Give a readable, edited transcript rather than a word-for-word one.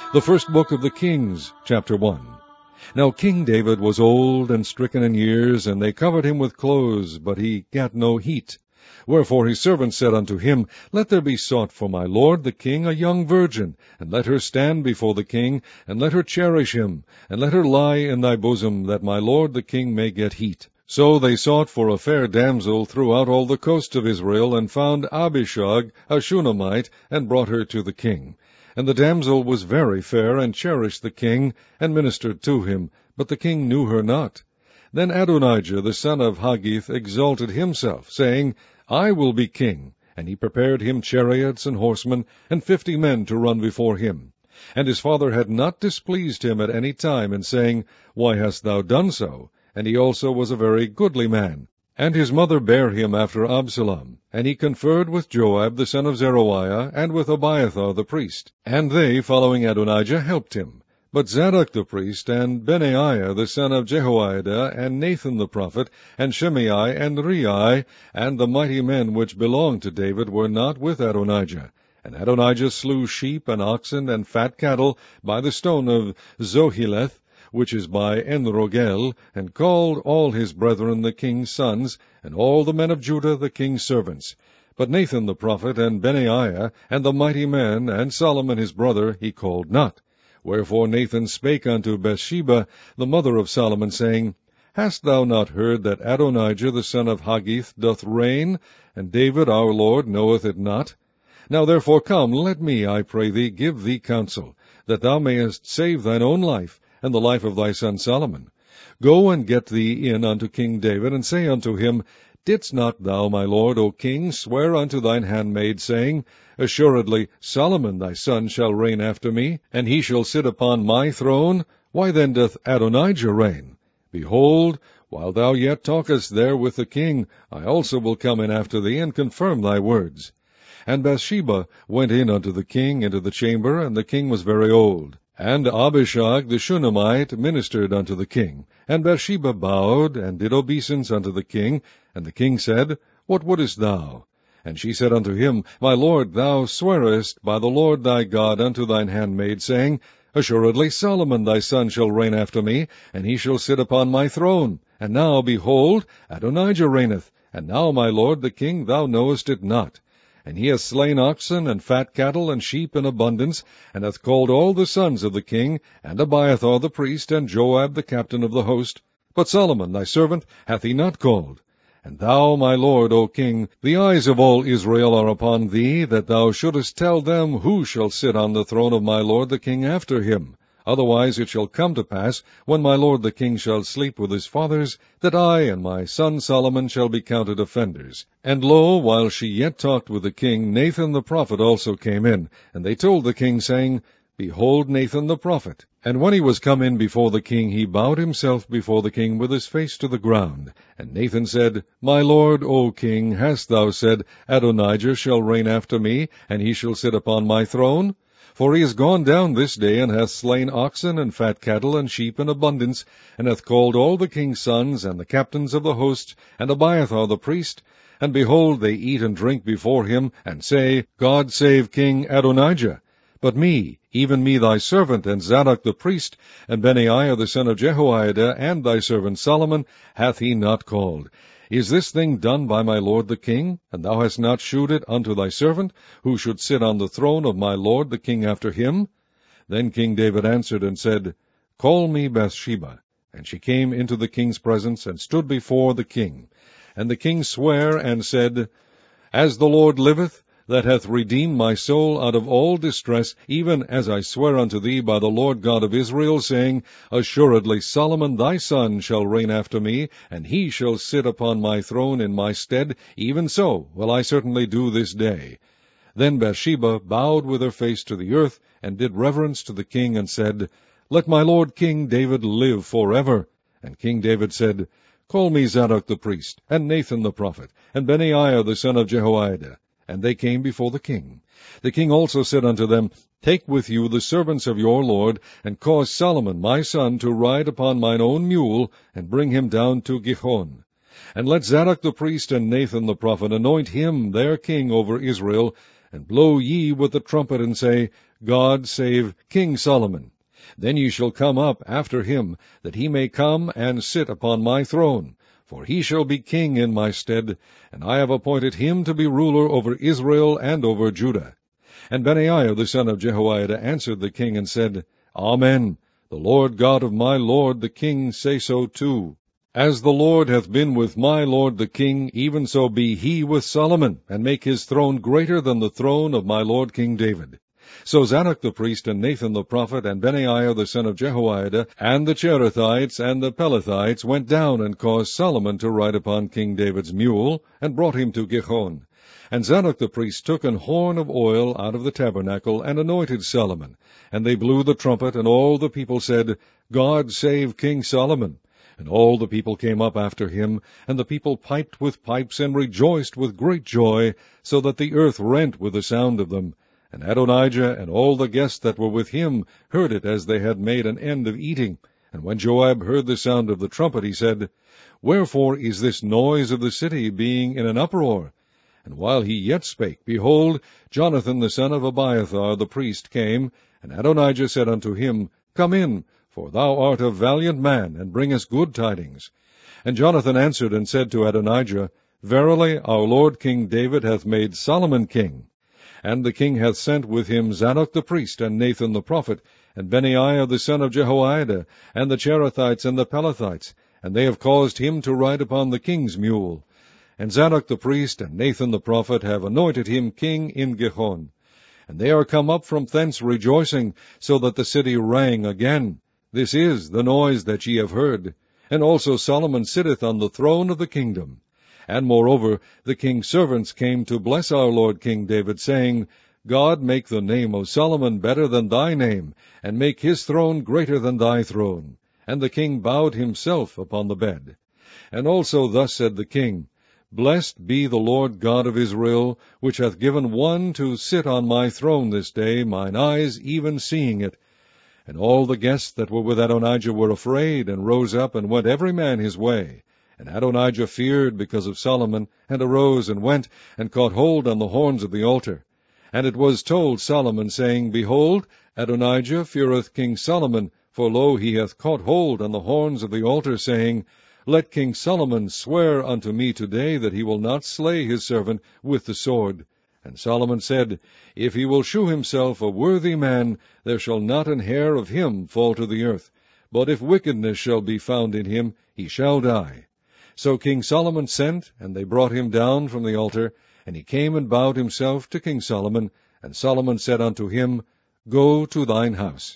The first book of the Kings, chapter 1. Now King David was old and stricken in years, and they covered him with clothes, but he gat no heat. Wherefore his servants said unto him, Let there be sought for my lord the king a young virgin, and let her stand before the king, and let her cherish him, and let her lie in thy bosom, that my lord the king may get heat. So they sought for a fair damsel throughout all the coast of Israel, and found Abishag, a Shunammite, and brought her to the king. And the damsel was very fair, and cherished the king, and ministered to him, but the king knew her not. Then Adonijah the son of Haggith exalted himself, saying, I will be king. And he prepared him chariots and horsemen, and 50 men to run before him. And his father had not displeased him at any time, in saying, Why hast thou done so? And he also was a very goodly man. And his mother bare him after Absalom. And he conferred with Joab the son of Zeruiah, and with Abiathar the priest. And they, following Adonijah, helped him. But Zadok the priest, and Benaiah the son of Jehoiada, and Nathan the prophet, and Shimei, and Rei, and the mighty men which belonged to David, were not with Adonijah. And Adonijah slew sheep and oxen and fat cattle by the stone of Zoheleth, which is by Enrogel, and called all his brethren the king's sons, and all the men of Judah the king's servants. But Nathan the prophet, and Benaiah, and the mighty men, and Solomon his brother, he called not. Wherefore Nathan spake unto Bathsheba, the mother of Solomon, saying, Hast thou not heard that Adonijah the son of Haggith doth reign, and David our Lord knoweth it not? Now therefore come, let me, I pray thee, give thee counsel, that thou mayest save thine own life, and the life of thy son Solomon. Go and get thee in unto King David, and say unto him, Didst not thou, my lord, O king, swear unto thine handmaid, saying, Assuredly Solomon thy son shall reign after me, and he shall sit upon my throne? Why then doth Adonijah reign? Behold, while thou yet talkest there with the king, I also will come in after thee, and confirm thy words. And Bathsheba went in unto the king into the chamber, and the king was very old. And Abishag the Shunammite ministered unto the king. And Bathsheba bowed, and did obeisance unto the king. And the king said, What wouldest thou? And she said unto him, My lord, thou swearest by the Lord thy God unto thine handmaid, saying, Assuredly Solomon thy son shall reign after me, and he shall sit upon my throne. And now, behold, Adonijah reigneth. And now, my lord the king, thou knowest it not. And he hath slain oxen and fat cattle and sheep in abundance, and hath called all the sons of the king, and Abiathar the priest, and Joab the captain of the host. But Solomon thy servant hath he not called. And thou, my lord, O king, the eyes of all Israel are upon thee, that thou shouldest tell them who shall sit on the throne of my lord the king after him. Otherwise it shall come to pass, when my lord the king shall sleep with his fathers, that I and my son Solomon shall be counted offenders. And lo, while she yet talked with the king, Nathan the prophet also came in. And they told the king, saying, Behold Nathan the prophet. And when he was come in before the king, he bowed himself before the king with his face to the ground. And Nathan said, My lord, O king, hast thou said, Adonijah shall reign after me, and he shall sit upon my throne? For he is gone down this day, and hath slain oxen and fat cattle and sheep in abundance, and hath called all the king's sons, and the captains of the host, and Abiathar the priest. And behold, they eat and drink before him, and say, God save King Adonijah. But me, even me thy servant, and Zadok the priest, and Benaiah the son of Jehoiada, and thy servant Solomon, hath he not called. Is this thing done by my lord the king? And thou hast not shewed it unto thy servant, who should sit on the throne of my lord the king after him? Then King David answered and said, Call me Bathsheba. And she came into the king's presence, and stood before the king. And the king sware, and said, As the Lord liveth, that hath redeemed my soul out of all distress, even as I swear unto thee by the Lord God of Israel, saying, Assuredly Solomon thy son shall reign after me, and he shall sit upon my throne in my stead, even so will I certainly do this day. Then Bathsheba bowed with her face to the earth, and did reverence to the king, and said, Let my lord King David live forever. And King David said, Call me Zadok the priest, and Nathan the prophet, and Benaiah the son of Jehoiada. And they came before the king. The king also said unto them, Take with you the servants of your lord, and cause Solomon my son to ride upon mine own mule, and bring him down to Gihon. And let Zadok the priest and Nathan the prophet anoint him their king over Israel, and blow ye with the trumpet, and say, God save King Solomon. Then ye shall come up after him, that he may come and sit upon my throne. For he shall be king in my stead, and I have appointed him to be ruler over Israel and over Judah. And Benaiah the son of Jehoiada answered the king, and said, Amen. The Lord God of my lord the king say so too. As the Lord hath been with my lord the king, even so be he with Solomon, and make his throne greater than the throne of my lord King David. So Zadok the priest, and Nathan the prophet, and Benaiah the son of Jehoiada, and the Cherethites and the Pelethites went down and caused Solomon to ride upon King David's mule, and brought him to Gihon. And Zadok the priest took an horn of oil out of the tabernacle, and anointed Solomon. And they blew the trumpet, and all the people said, God save King Solomon. And all the people came up after him, and the people piped with pipes, and rejoiced with great joy, so that the earth rent with the sound of them. And Adonijah and all the guests that were with him heard it as they had made an end of eating. And when Joab heard the sound of the trumpet, he said, Wherefore is this noise of the city being in an uproar? And while he yet spake, behold, Jonathan the son of Abiathar the priest came, and Adonijah said unto him, Come in, for thou art a valiant man, and bringest good tidings. And Jonathan answered and said to Adonijah, Verily our lord King David hath made Solomon king. And the king hath sent with him Zadok the priest, and Nathan the prophet, and Benaiah the son of Jehoiada, and the Cherethites and the Pelethites, and they have caused him to ride upon the king's mule. And Zadok the priest and Nathan the prophet have anointed him king in Gihon. And they are come up from thence rejoicing, so that the city rang again. This is the noise that ye have heard. And also Solomon sitteth on the throne of the kingdom. And moreover, the king's servants came to bless our lord King David, saying, God make the name of Solomon better than thy name, and make his throne greater than thy throne. And the king bowed himself upon the bed. And also thus said the king, Blessed be the Lord God of Israel, which hath given one to sit on my throne this day, mine eyes even seeing it. And all the guests that were with Adonijah were afraid, and rose up, and went every man his way. And Adonijah feared because of Solomon, and arose, and went, and caught hold on the horns of the altar. And it was told Solomon, saying, Behold, Adonijah feareth King Solomon, for lo, he hath caught hold on the horns of the altar, saying, Let King Solomon swear unto me today that he will not slay his servant with the sword. And Solomon said, If he will shew himself a worthy man, there shall not an hair of him fall to the earth. But if wickedness shall be found in him, he shall die. So King Solomon sent, and they brought him down from the altar, and he came and bowed himself to King Solomon. And Solomon said unto him, Go to thine house.